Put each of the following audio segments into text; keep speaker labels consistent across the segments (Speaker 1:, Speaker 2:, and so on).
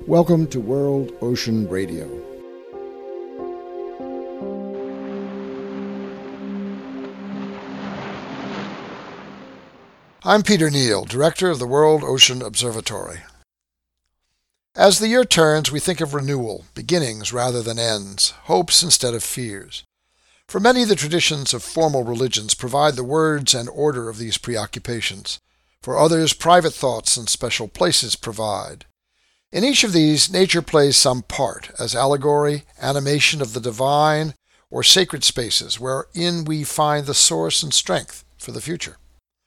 Speaker 1: Welcome to World Ocean Radio. I'm Peter Neal, Director of the World Ocean Observatory. As the year turns, we think of renewal, beginnings rather than ends, hopes instead of fears. For many, the traditions of formal religions provide the words and order of these preoccupations. For others, private thoughts and special places provide. In each of these, nature plays some part, as allegory, animation of the divine, or sacred spaces wherein we find the source and strength for the future.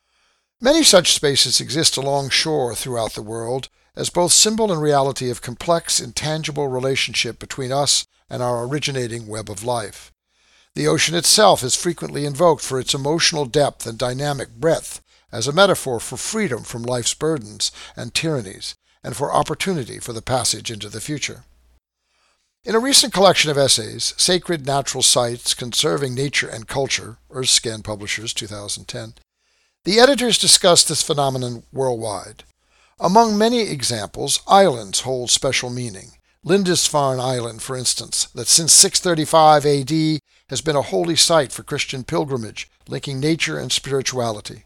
Speaker 1: Many such spaces exist along shore throughout the world, as both symbol and reality of complex, intangible relationship between us and our originating web of life. The ocean itself is frequently invoked for its emotional depth and dynamic breadth, as a metaphor for freedom from life's burdens and tyrannies, and for opportunity for the passage into the future. In a recent collection of essays, Sacred Natural Sites Conserving Nature and Culture, Earthscan Publishers, 2010, the editors discussed this phenomenon worldwide. Among many examples, islands hold special meaning. Lindisfarne Island, for instance, that since 635 AD has been a holy site for Christian pilgrimage, linking nature and spirituality.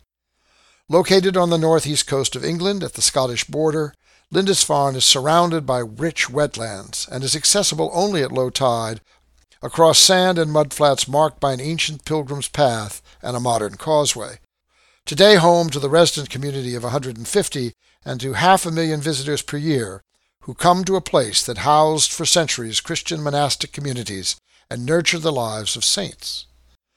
Speaker 1: Located on the northeast coast of England at the Scottish border, Lindisfarne is surrounded by rich wetlands and is accessible only at low tide across sand and mudflats marked by an ancient pilgrim's path and a modern causeway. Today home to the resident community of 150 and to 500,000 visitors per year who come to a place that housed for centuries Christian monastic communities and nurtured the lives of saints.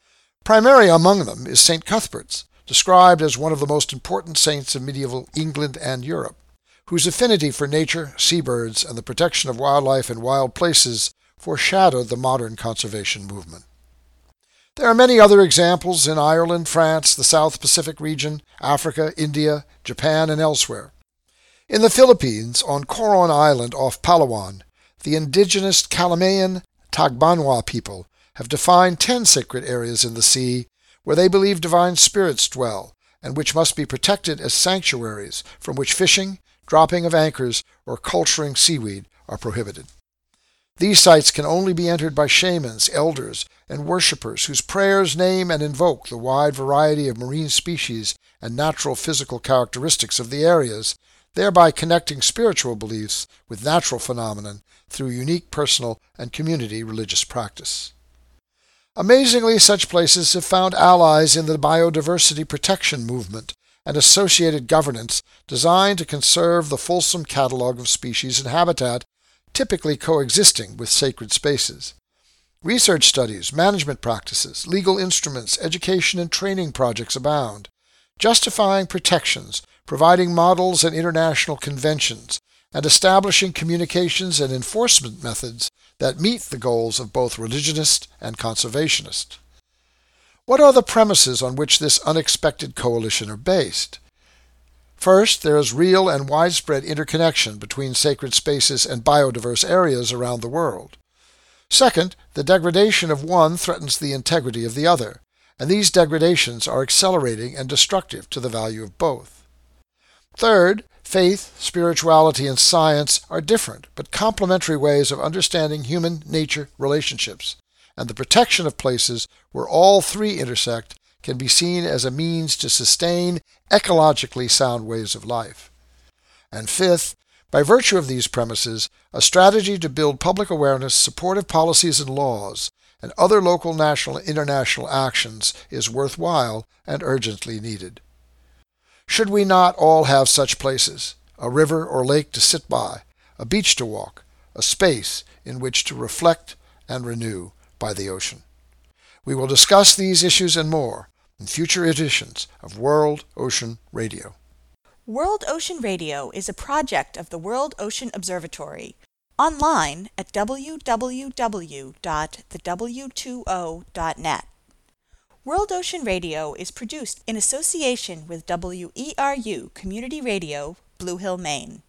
Speaker 1: Primary among them is St. Cuthbert's, described as one of the most important saints of medieval England and Europe, whose affinity for nature, seabirds, and the protection of wildlife and wild places foreshadowed the modern conservation movement. There are many other examples in Ireland, France, the South Pacific region, Africa, India, Japan, and elsewhere. In the Philippines, on Coron Island off Palawan, the indigenous Calamayan Tagbanwa people have defined 10 sacred areas in the sea where they believe divine spirits dwell and which must be protected as sanctuaries from which fishing, dropping of anchors, or culturing seaweed are prohibited. These sites can only be entered by shamans, elders, and worshippers whose prayers name and invoke the wide variety of marine species and natural physical characteristics of the areas, thereby connecting spiritual beliefs with natural phenomenon through unique personal and community religious practice. Amazingly, such places have found allies in the biodiversity protection movement and associated governance designed to conserve the fulsome catalog of species and habitat typically coexisting with sacred spaces. Research studies, management practices, legal instruments, education and training projects abound, justifying protections, providing models and international conventions, and establishing communications and enforcement methods that meet the goals of both religionist and conservationist. What are the premises on which this unexpected coalition are based? First, there is real and widespread interconnection between sacred spaces and biodiverse areas around the world. Second, the degradation of one threatens the integrity of the other, and these degradations are accelerating and destructive to the value of both. Third, faith, spirituality, and science are different but complementary ways of understanding human-nature relationships, and the protection of places where all three intersect can be seen as a means to sustain ecologically sound ways of life. And fifth, by virtue of these premises, a strategy to build public awareness, supportive policies and laws, and other local, national, and international actions is worthwhile and urgently needed. Should we not all have such places, a river or lake to sit by, a beach to walk, a space in which to reflect and renew by the ocean? We will discuss these issues and more in future editions of World Ocean Radio.
Speaker 2: World Ocean Radio is a project of the World Ocean Observatory, online at www.thewtwo.net. World Ocean Radio is produced in association with WERU Community Radio, Blue Hill, Maine.